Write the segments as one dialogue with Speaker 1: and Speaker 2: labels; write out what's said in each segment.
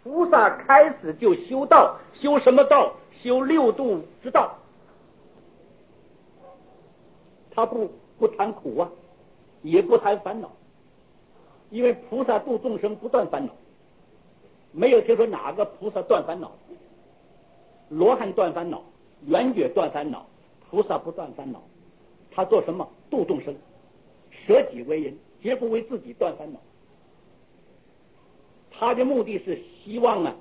Speaker 1: 菩萨开始就修道，修什么道？修六度之道。他不谈苦啊，也不谈烦恼，因为菩萨度众生不断烦恼，没有听说哪个菩萨断烦恼。罗汉断烦恼，圆觉断烦恼，菩萨不断烦恼。他做什么？度众生，舍己为人，绝不为自己断烦恼。他的目的是希望啊，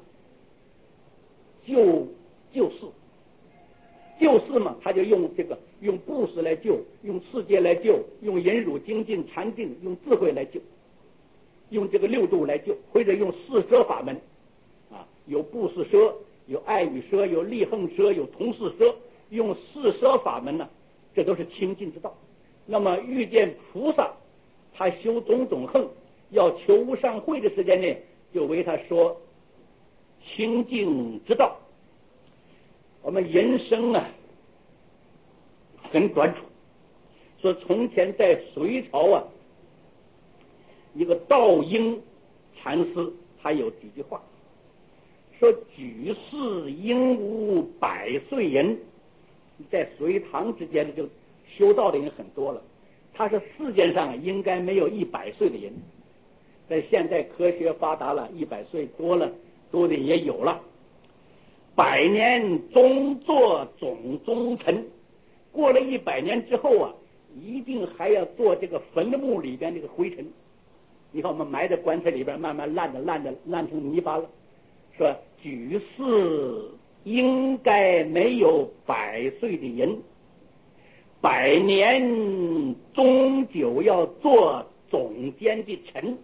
Speaker 1: 救世嘛，他就用用布施来救，用世界来救，用忍辱精进禅定，用智慧来救，用这个六度来救，或者用四摄法门啊，有布施摄，有爱语摄，有利恨摄，有同事摄，用四摄法门呢，这都是清净之道。那么遇见菩萨，他修种种恨，要求无上慧的时间内，就为他说清净之道。我们人生啊很短促，说从前在隋朝啊，一个道英禅师他有几句话，说举世应无百岁人。在隋唐之间就修道的人很多了，他说世界上应该没有100岁的人。在现在科学发达了，100岁多了，多的也有了。100年终作种中尘，过了100年之后啊，一定还要做这个坟墓里边这个灰尘。你看我们埋在棺材里边，慢慢烂成泥巴了。说举世应该没有100岁的人，100年终究要做中间的尘。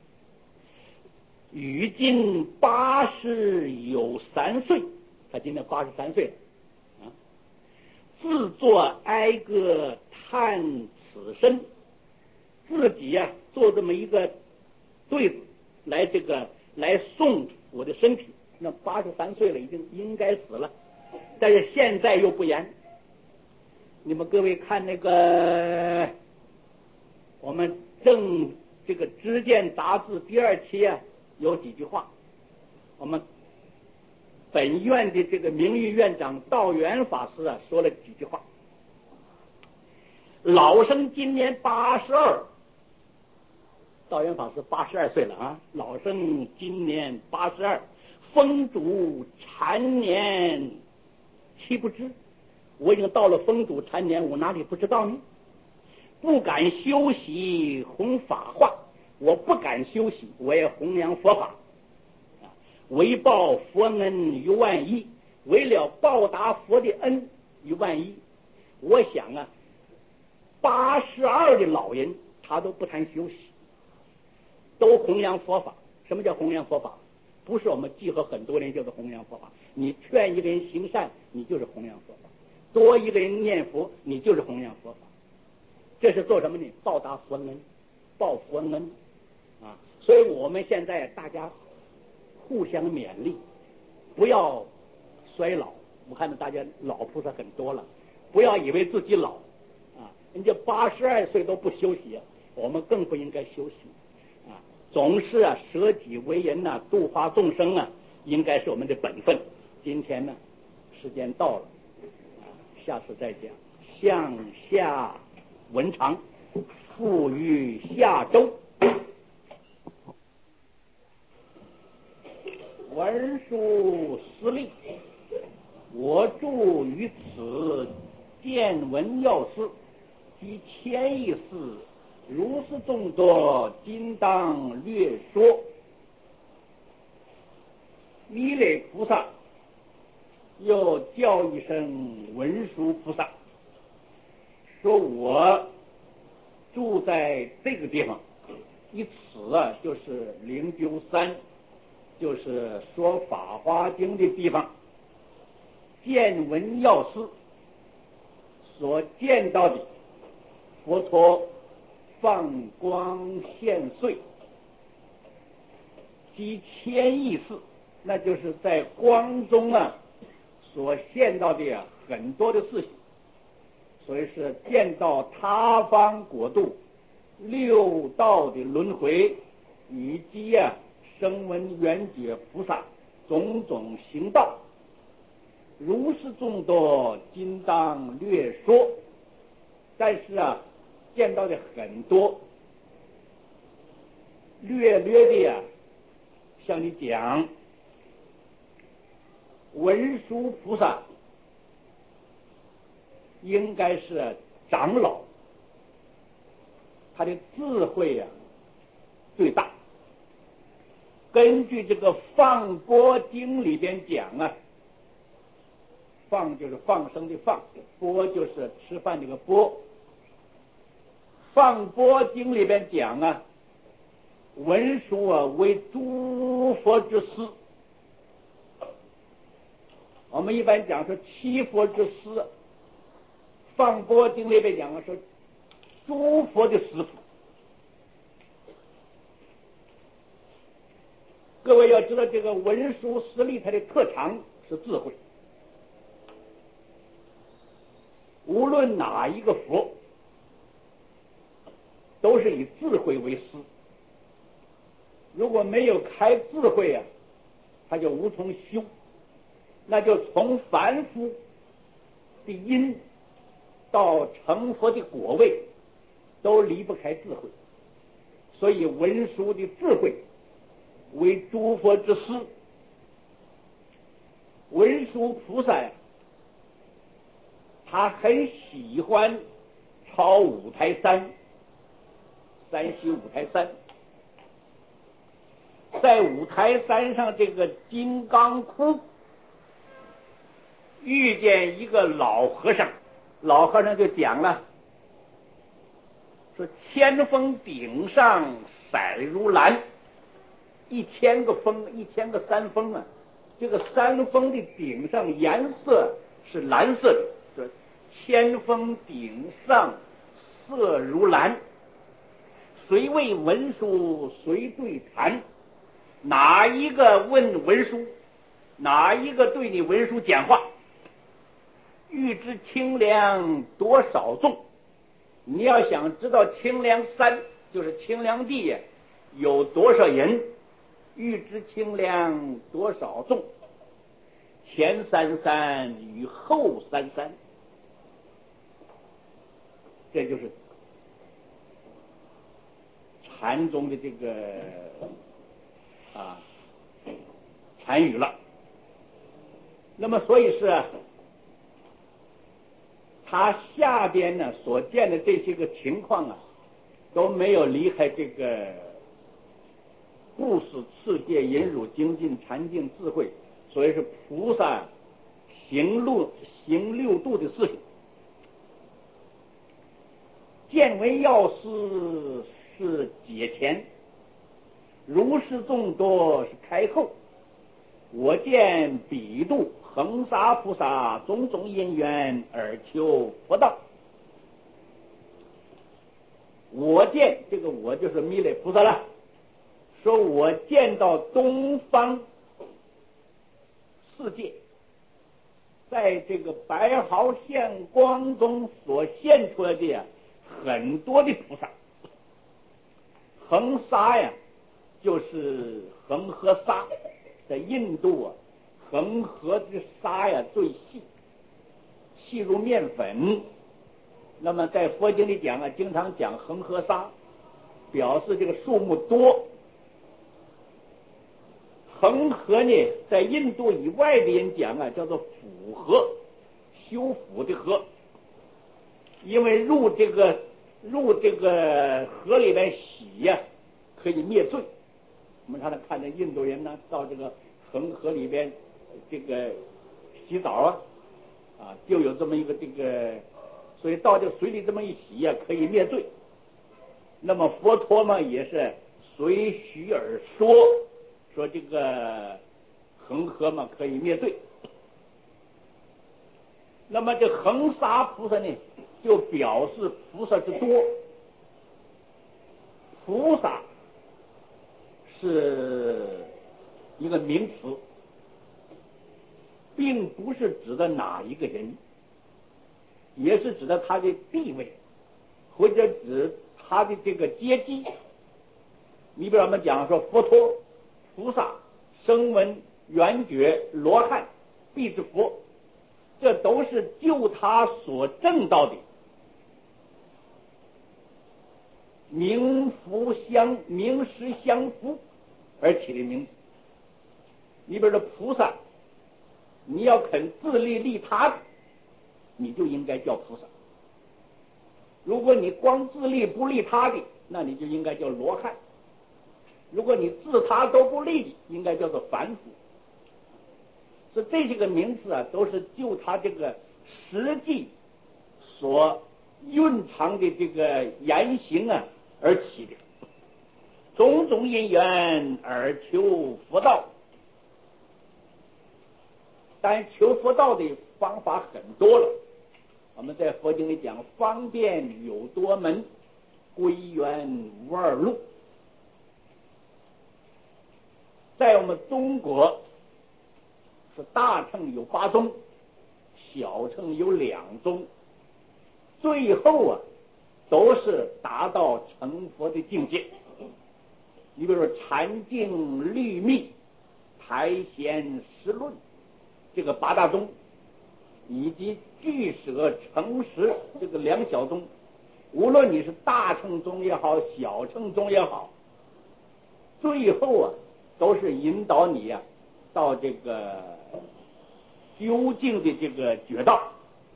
Speaker 1: 于今80有3岁，他今年83岁了啊！自作哀歌叹此身，自己呀做这么一个对子来颂我的身体。那83岁了，已经应该死了，但是现在又不言。你们各位看那个我们正这个知见杂志第2期啊，有几句话。我们本院的这个名誉院长道元法师啊说了几句话。老生今年82，道元法师82岁了啊，老生今年82，风烛残年岂不知？我已经到了风烛残年，我哪里不知道呢？不敢修习弘法化，我不敢修习，我也弘扬佛法。为报佛恩于万一，为了报答佛的恩于万一。我想啊，82的老人他都不谈修习，都弘扬佛法。什么叫弘扬佛法？不是我们集合很多人就是弘扬佛法，你劝一个人行善，你就是弘扬佛法；多一个人念佛，你就是弘扬佛法。这是做什么呢？报答佛恩，报佛恩啊！所以我们现在大家互相勉励，不要衰老。我看到大家老菩萨很多了，不要以为自己老啊，人家82岁都不休息，我们更不应该休息啊！总是啊舍己为人呐，度化众生啊，应该是我们的本分。今天呢，时间到了啊，下次再讲。向下文长，付于下周。文殊师利，我著于此见闻要事及谦意事，如是众作，今当略说。弥勒菩萨又叫一声文殊菩萨，说我住在这个地方，以此啊就是灵鹫山，就是说法华经的地方。见闻要事，所见到的佛陀放光现岁及谦意事，那就是在光中啊所现到的很多的事情。所以是见到他方国度、六道的轮回，以及声闻缘觉菩萨种种行道，如是众多，今当略说。但是见到的很多，略的向你讲，文殊菩萨应该是长老，他的智慧最大。根据这个放钵经里边讲放就是放生的放，钵就是吃饭这个钵。放钵经里边讲文殊为诸佛之师。我们一般讲说七佛之师，放钵经里边讲说诸佛的师父。各位要知道，这个文殊师利他的特长是智慧。无论哪一个佛，都是以智慧为师。如果没有开智慧他就无从修，那就从凡夫的因到成佛的果位，都离不开智慧。所以文殊的智慧为诸佛之师。文殊菩萨他很喜欢抄五台山，山西五台山。在五台山上这个金刚窟遇见一个老和尚，老和尚就讲了，说千峰顶上色如蓝，1000个峰，1000个山峰这个山峰的顶上颜色是蓝色的，说千峰顶上色如蓝，谁为文殊谁对谈，哪一个问文殊，哪一个对你文殊讲话，欲知清凉多少众。你要想知道清凉山就是清凉地有多少人，欲知清凉多少众，前三三与后三三。这就是禅宗的这个禅语了。那么所以是他下边呢所见的这些个情况都没有离开这个故事世界引辱精进禅定智慧，所以是菩萨行六度的事情。见为药师是解前，如是众多是开后。我见彼度恒沙菩萨种种因缘而求佛道。我见这个我就是弥勒菩萨了，说我见到东方世界在这个白毫现光中所现出来的很多的菩萨。恒沙就是恒河沙，在印度恒河的沙最细如面粉。那么在佛经里讲经常讲恒河沙，表示这个数目多。恒河呢，在印度以外的人讲叫做府河，修府的河。因为入这个河里面洗可以灭罪。我们常常看见印度人到这个恒河里边这个洗澡就有这么一个所以到这个水里这么一洗可以灭罪。那么佛陀嘛也是随许而说这个恒河嘛可以灭罪。那么这恒沙菩萨呢，就表示菩萨之多。菩萨是一个名词，并不是指的哪一个人，也是指的他的地位，或者指他的这个阶级。你比如我们讲说佛陀， 菩萨、声闻、缘觉、罗汉、辟支佛，这都是就他所证到的名实相符而起的名字。你比如说菩萨，你要肯自利利他的，你就应该叫菩萨；如果你光自利不利他的，那你就应该叫罗汉；如果你自他都不利的，应该叫做凡夫。所以这些个名词啊，都是就他这个实际所蕴藏的这个言行啊而起的。种种因缘而求佛道，但求佛道的方法很多了。我们在佛经里讲，方便有多门，归元无二路。在我们中国是大乘有8宗，小乘有2宗，最后啊都是达到成佛的境界。你比如说禅净、律密、排贤、实论，这个8大宗，以及俱舍、成实这个2小宗，无论你是大乘宗也好，小乘宗也好，最后啊都是引导你啊到这个究竟的这个觉道。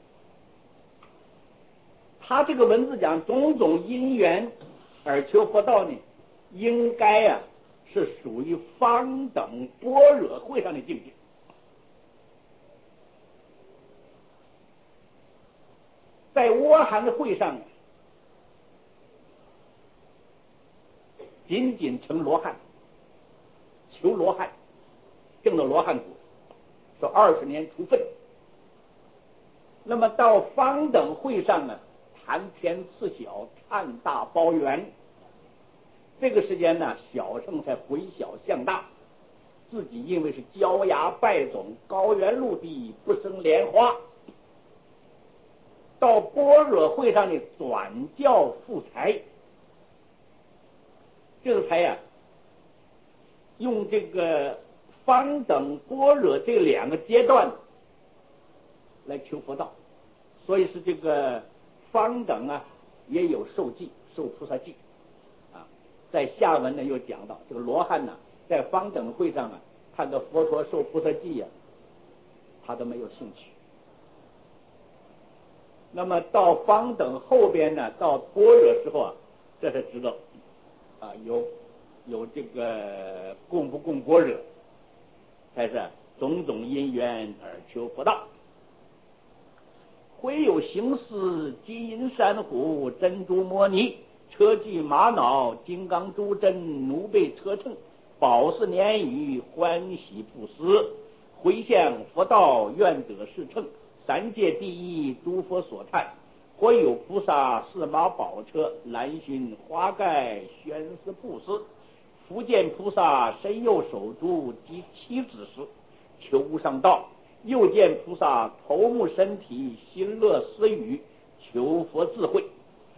Speaker 1: 他这个文字讲种种因缘而求佛道呢，应该啊是属于方等般若会上的境界。在阿含的会上，仅仅成罗汉，求罗汉，证到罗汉果，说20年除分。那么到方等会上呢，谈天赐小，叹大包圆。这个时间呢，小乘才回小向大，自己因为是焦芽败种，高原陆地不生莲花。到般若会上的转教复才，这个才呀，用这个方等般若这2个阶段来求佛道。所以是这个方等啊，也有受记，受菩萨记啊。在下文呢又讲到这个罗汉呢，在方等会上啊，看到佛陀受菩萨记啊，他都没有兴趣。那么到方等后边呢，到般若时候啊，这才知道啊，有这个供不供般若，才是种种因缘而求佛道。会有行思，金银珊瑚，珍珠摩尼，车具玛瑙，金刚珠针，奴婢车乘，宝饰年语，欢喜不思，回向佛道，愿得事成。3界第一，诸佛所叹。或有菩萨4马宝车，兰熏花盖，宣示布施。福见菩萨身右手足及7指时，求无上道。又见菩萨头目身体，心乐思语，求佛智慧。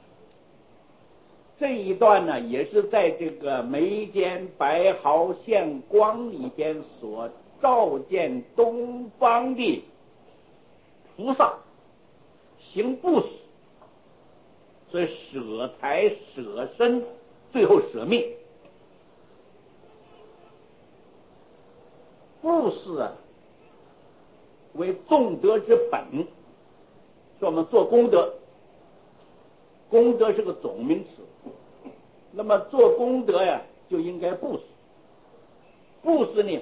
Speaker 1: 这一段呢，也是在这个眉间白毫现光里边所照见东方的菩萨行布施，所以舍财舍身，最后舍命。布施啊，为众德之本，是我们做功德，功德是个总名词。那么做功德呀，就应该布施。布施呢，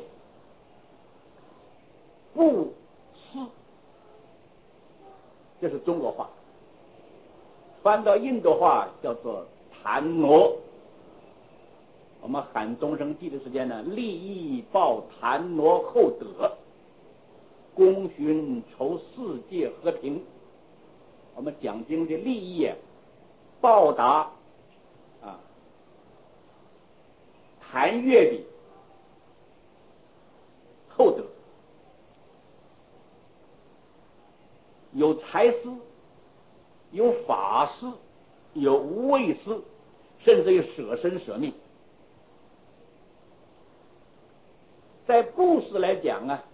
Speaker 1: 布施，这是中国话，翻到印度话叫做檀挪。我们喊终生记的时间呢，利益报檀挪厚德，功勋筹世界和平。我们讲经的利益报答啊檀越的厚德，有财施，有法施，有无畏施，甚至有舍身舍命。 事来讲啊，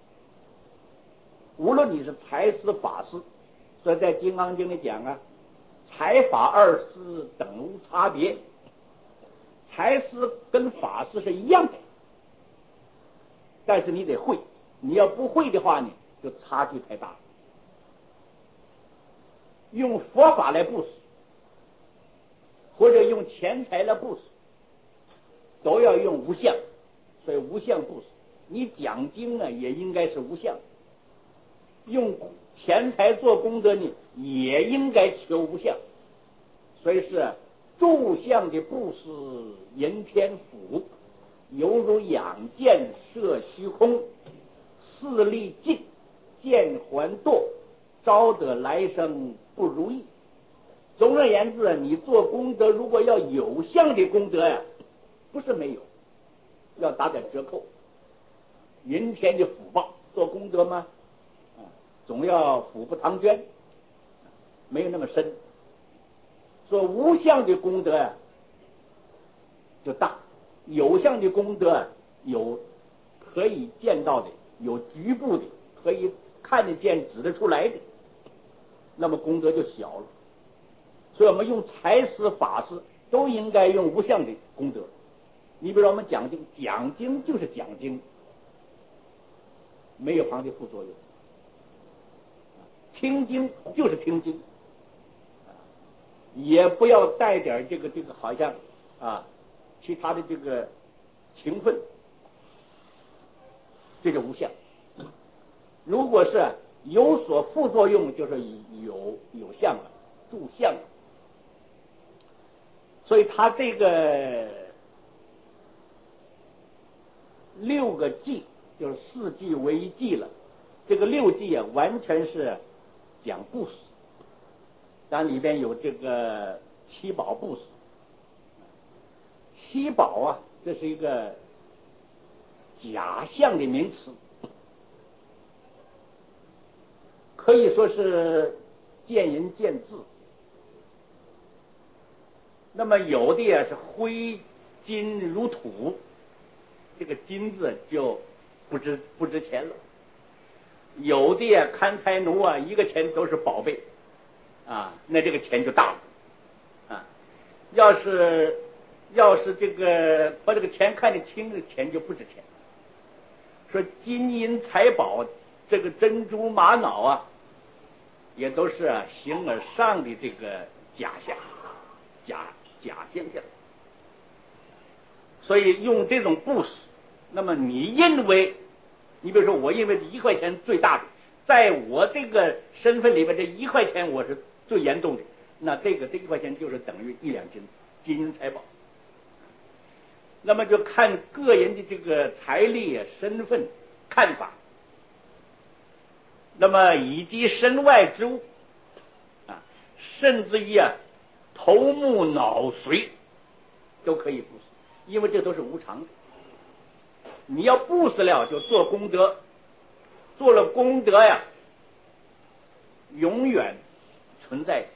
Speaker 1: 无论你是财施法施，所以在《金刚经》里讲啊，财法二施等无差别，财施跟法施是一样的，但是你得会，你要不会的话呢，就差距太大了。用佛法来布施，或者用钱财来布施，都要用无相，所以无相布施。你讲经呢，也应该是无相；用钱财做功德呢，也应该求无相。所以是住相的布施，迎天福，犹如养箭射虚空，视力尽，见还堕，招得来生不如意。总而言之，你做功德如果要有相的功德呀，不是没有，要打点折扣。云天的福报，做功德吗？总要福不唐捐，没有那么深。说无相的功德呀，就大；有相的功德有可以见到的，有局部的，可以看得见、指得出来的，那么功德就小了。所以我们用财施、法施都应该用无相的功德。你比如说我们讲经，讲经就是讲经，没有旁的副作用；听经就是听经，也不要带点这个好像其他的这个情分，这就无相。如果是有所副作用，就是有相了，助相了。所以他这个6个忌，就是4忌为一忌了。这个6忌啊，完全是讲布施，但里边有这个七宝布施。七宝啊，这是一个假象的名词，可以说是见仁见智。那么有的也是灰金如土，这个金字就不值钱了；有的呀看财奴啊，一个钱都是宝贝那这个钱就大了要是这个把这个钱看得清，这个钱就不值钱。说金银财宝，这个珍珠玛瑙也都是形而上的这个假象，假现象。所以用这种布施，那么你认为，你比如说我认为1块钱最大的，在我这个身份里面，这1块钱我是最严重的，那这1块钱就是等于1两金银财宝。那么就看个人的这个财力身份看法，那么以及身外之物甚至于头目脑髓都可以布施，因为这都是无常的。你要布施了，就做功德，做了功德呀，永远存在。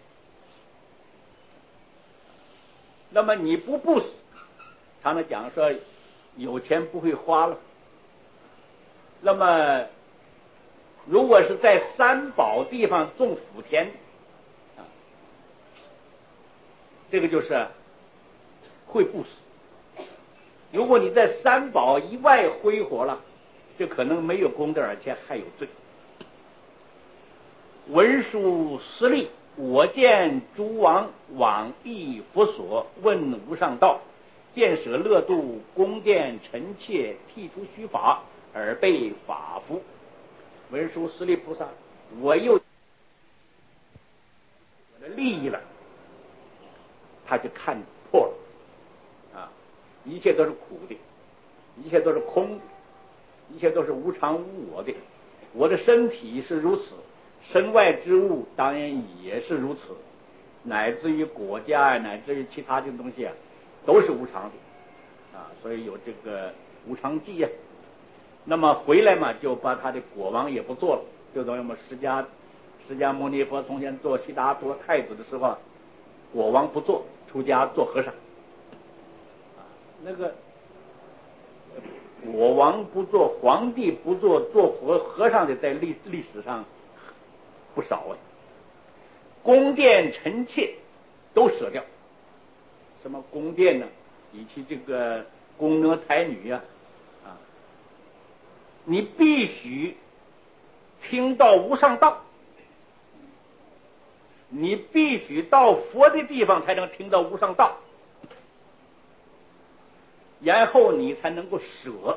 Speaker 1: 那么你不布施，常常讲说有钱不会花了。那么如果是在三宝地方种福田这个就是会布施。如果你在三宝以外挥霍了，就可能没有功德，而且还有罪。文殊师利，我见诸王往诣佛所，问无上道，建舍乐度，宫殿臣妾，剃除虚法，而被法服。文殊师利菩萨，我又我的利益了，他就看破了一切都是苦的，一切都是空的，一切都是无常无我的。我的身体是如此，身外之物当然也是如此，乃至于国家乃至于其他的东西都是无常的所以有这个无常记那么回来嘛，就把他的国王也不做了，就等于我们释迦牟尼佛从前做悉达多太子的时候，国王不做，出家做和尚。那个
Speaker 2: 国王不做，皇帝不做，做和尚的在历史上不少啊。宫殿臣妾都舍掉，什么宫殿呢？以及这个宫娥才女呀，你必须听到无上道，你必须到佛的地方才能听到无上道，然后你才能够舍。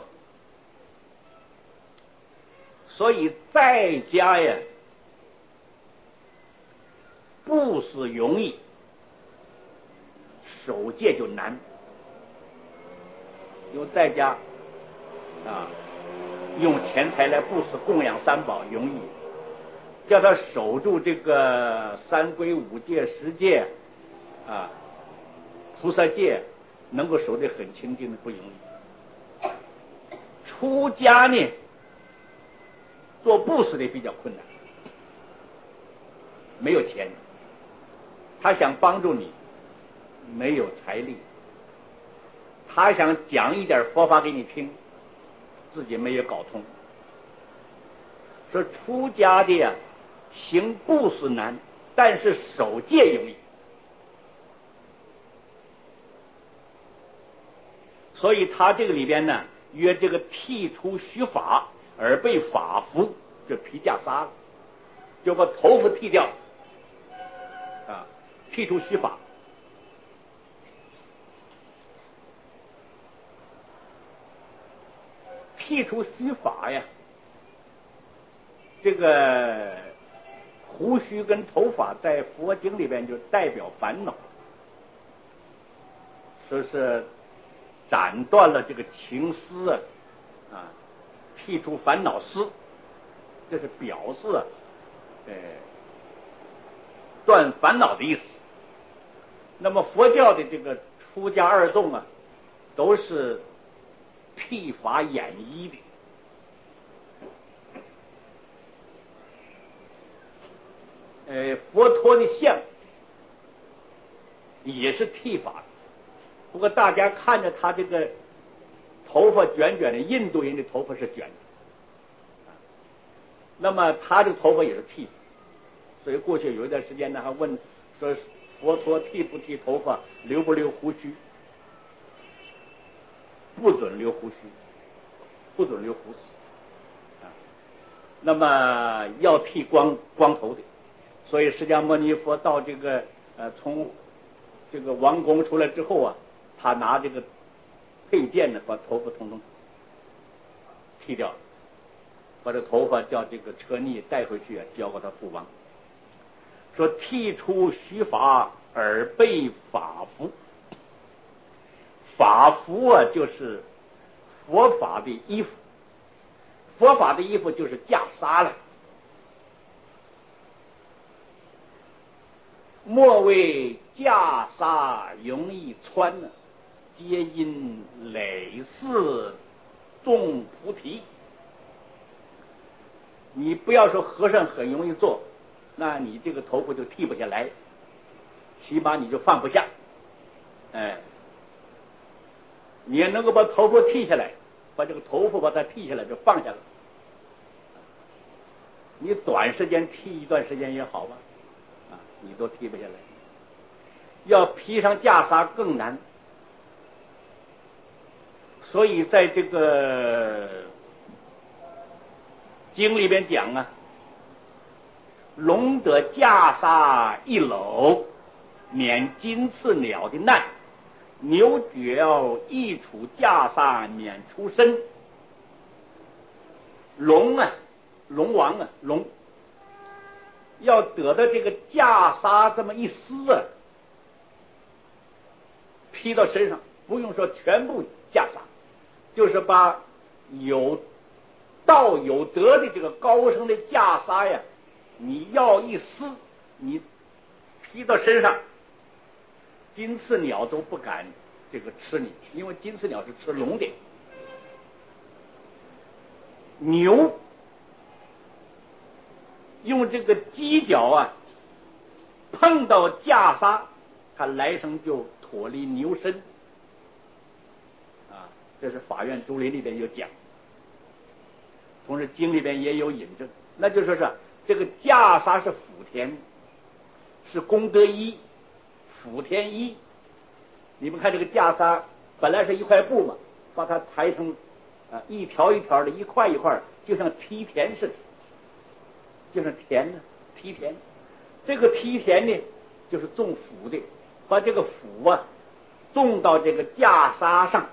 Speaker 2: 所以在家呀，布施容易，守戒就难。因为在家用钱财来布施供养三宝容易，叫他守住这个三规五戒十戒菩萨戒，能够守得很清净的不容易。出家呢，做布施的比较困难，没有钱，他想帮助你，没有财力，他想讲一点佛法给你听，自己没有搞通。说出家的呀，行布施难，但是守戒容易。所以他这个里边呢，约这个剃除须发而被法服，就披袈裟了，就把头发剃掉剃除须发。剃除须发呀，这个胡须跟头发在佛经里边就代表烦恼，说是斩断了这个情丝剃除烦恼丝，这是表示断烦恼的意思。那么佛教的这个出家二众都是剃发染衣的。佛陀的像也是剃发的，不过大家看着他这个头发卷卷的，印度人的头发是卷的，那么他的头发也是剃的。所以过去有一段时间呢，还问说佛陀剃不剃头发，留不留胡须？不准留胡须，不准留胡子那么要剃光头的。所以释迦牟尼佛到这个从这个王宫出来之后他拿这个佩剑呢，把头发统统剃掉，把这头发叫这个车尼带回去交给他父王。说剃除须发而被法服，法服就是佛法的衣服，佛法的衣服就是袈裟了。莫谓袈裟容易穿皆因累世种菩提。你不要说和尚很容易做，那你这个头发就剃不下来，起码你就放不下。你也能够把头发剃下来，把这个头发把它剃下来就放下了。你短时间剃一段时间也好吧，你都剃不下来。要披上袈裟更难。所以在这个经里边讲龙得袈裟一篓，免金翅鸟的难；牛角一处袈裟，免出身。龙龙要得到这个袈裟这么一丝披到身上，不用说全部袈裟，就是把有道有德的这个高僧的袈裟呀，你要一丝，你披到身上，金翅鸟都不敢这个吃你，因为金翅鸟是吃龙的。牛用这个犄角碰到袈裟，它来生就脱离牛身这是法院竹林里边有讲，同时经里边也有引证。那就说是这个袈裟是辅田，是功德一，辅田一。你们看这个袈裟本来是一块布嘛，把它裁成一条一条的，一块一块，就像梯田似的，就像田呢，梯田。这个梯田呢，就是种辅的，把这个辅啊种到这个袈裟上。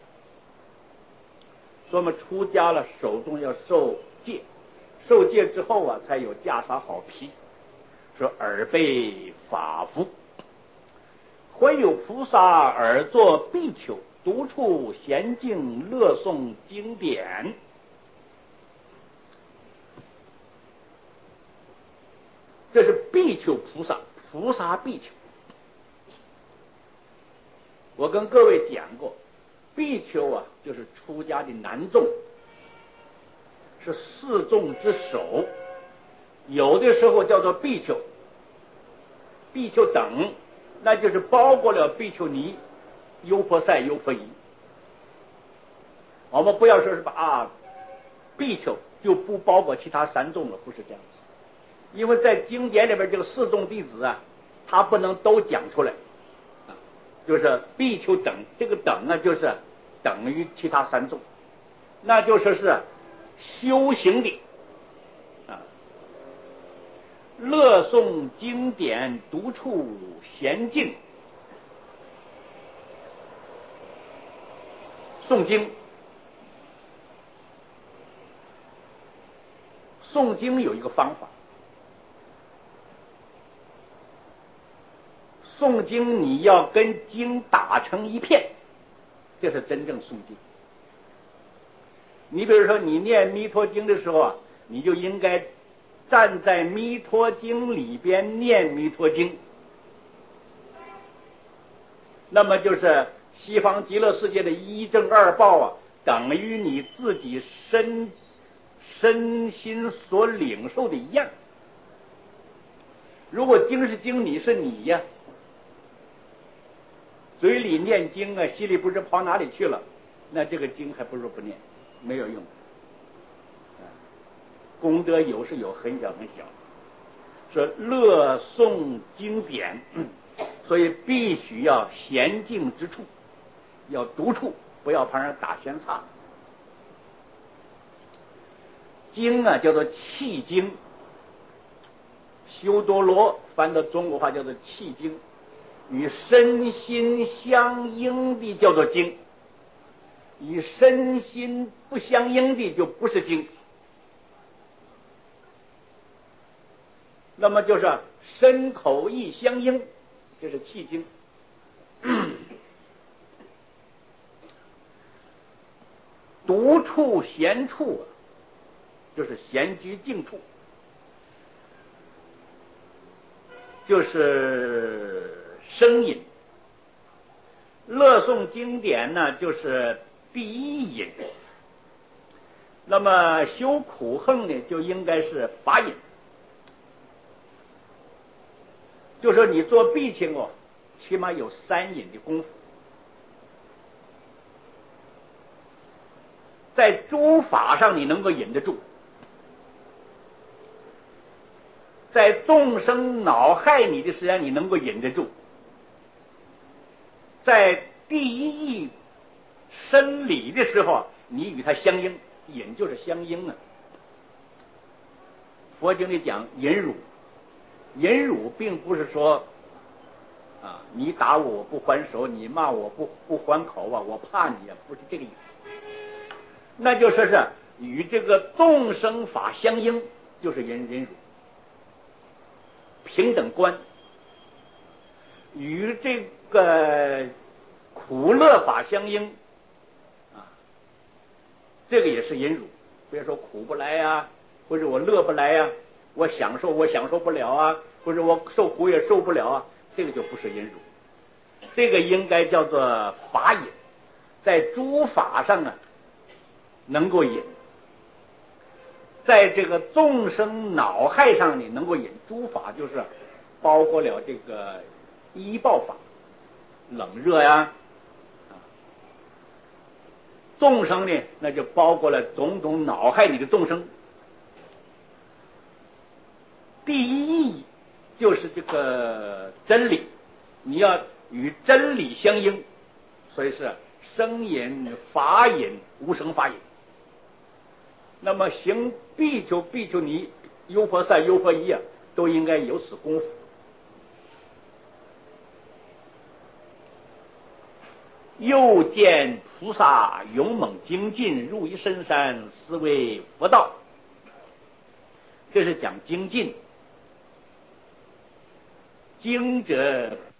Speaker 2: 说我们出家了，手中要受戒，受戒之后啊，才有袈裟好披。说耳背法服，会有菩萨耳作比丘，独处闲静，乐诵经典。这是比丘菩萨，菩萨比丘。我跟各位讲过，比丘啊，就是出家的男众，是四众之首。有的时候叫做比丘，比丘等，那就是包括了比丘尼、优婆塞、优婆夷。我们不要说是把比丘就不包括其他三众了，不是这样子。因为在经典里边，这个四众弟子啊，他不能都讲出来，就是比丘等，这个等呢，就是等于其他三众，那就说是修行的乐诵经典，独处闲静。诵经，诵经有一个方法。诵经你要跟经打成一片，这是真正诵经。你比如说你念弥陀经的时候啊，你就应该站在弥陀经里边念弥陀经，那么就是西方极乐世界的一正二报啊，等于你自己身心所领受的一样。如果经是经，你是你呀，嘴里念经啊，心里不知跑哪里去了，那这个经还不如不念，没有用。功德有是有，很小很小。说乐诵经典，所以必须要闲静之处，要独处，不要旁人打闲岔。经啊叫做契经，修多罗翻到中国话叫做契经，与身心相应的叫做经，与身心不相应的就不是经。那么就是身口意相应，这是契经。独处闲处就是闲居静处，就是声音。乐诵经典呢，就是第一引。那么修苦行呢，就应该是法引。就说你做比丘起码有三引的功夫。在诸法上你能够引得住，在众生恼害你的时间你能够引得住，在第一义生理的时候你与它相应，引就是相应啊。佛经里讲忍辱，忍辱并不是说你打我不还手，你骂我不还口啊，我怕你啊，不是这个意思。那就说是与这个众生法相应，就是忍辱。平等观与这个苦乐法相应这个也是忍辱。比如说苦不来呀，或者我乐不来呀，我享受不了啊，或者我受苦也受不了啊，这个就不是忍辱。这个应该叫做法引，在诸法上能够引，在这个众生恼害上你能够引。诸法就是包括了这个依报法，冷热呀， 众生呢，那就包括了种种恼害你的众生。第一意义就是这个真理，你要与真理相应，所以是声言法眼无声法眼。那么行比丘、比丘尼、优婆塞、优婆夷啊，都应该有此功夫。又见菩萨勇猛精进，入一深山，是为佛道。这是讲精进。精者